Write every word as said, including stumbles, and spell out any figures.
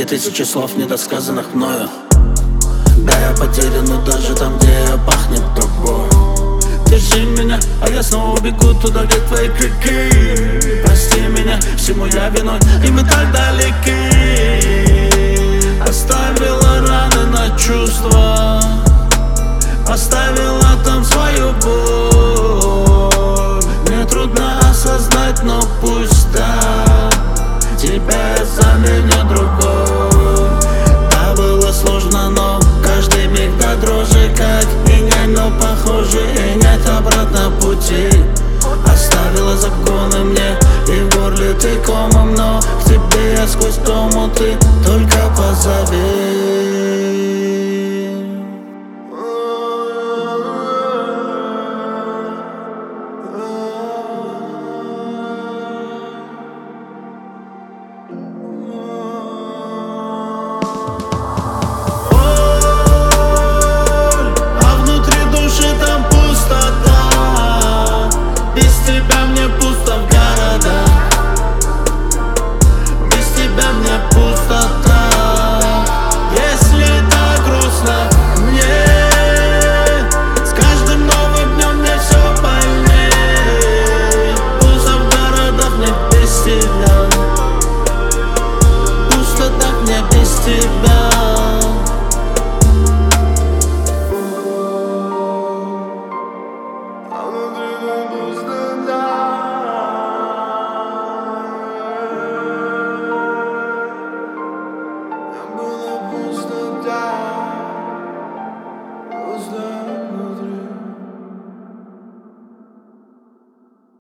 тысячи слов, недосказанных мною. Да, я потерян, но даже там, где я, пахнет тобой. Держи меня, а я снова бегу туда, где твои крики. Прости меня, всему я виной, и мы так далеки. Оставила раны на чувства, оставила там свою боль. Мне трудно осознать, но пусть